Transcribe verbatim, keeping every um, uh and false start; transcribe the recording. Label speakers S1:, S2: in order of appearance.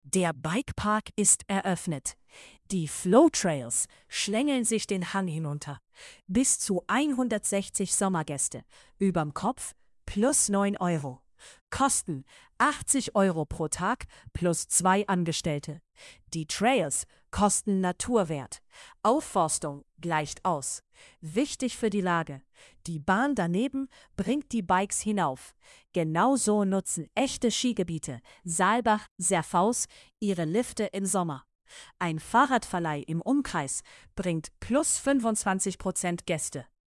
S1: Der Bikepark ist eröffnet. Die Flow Trails schlängeln sich den Hang hinunter. Bis zu hundertsechzig Sommergäste. Überm Kopf plus neun Euro. Kosten achtzig Euro pro Tag plus zwei Angestellte. Die Trails kosten Naturwert. Aufforstung gleicht aus. Wichtig für die Lage: Die Bahn daneben bringt die Bikes hinauf. Genauso nutzen echte Skigebiete Saalbach, Serfaus ihre Lifte im Sommer. Ein Fahrradverleih im Umkreis bringt plus fünfundzwanzig Prozent Gäste.